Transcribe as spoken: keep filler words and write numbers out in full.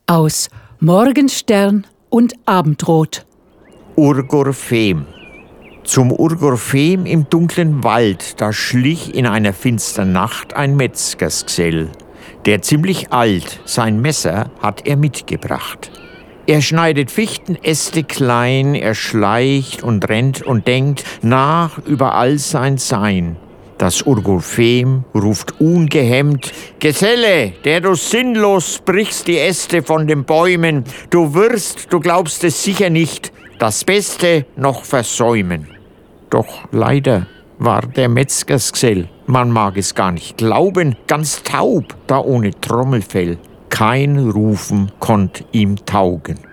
aus Morgenstern und Abendrot. Urgorfem. Zum Urgorfem im dunklen Wald, da schlich in einer finstern Nacht ein Metzgersgesell. Der ziemlich alt, sein Messer hat er mitgebracht. Er schneidet Fichtenäste klein, er schleicht und rennt und denkt nach über all sein Sein. Das Urgorfem ruft ungehemmt: Geselle, der du sinnlos brichst die Äste von den Bäumen, du wirst, du glaubst es sicher nicht, das Beste noch versäumen. Doch leider war der Metzgersgesell, man mag es gar nicht glauben, ganz taub, da ohne Trommelfell. Kein Rufen konnt ihm taugen.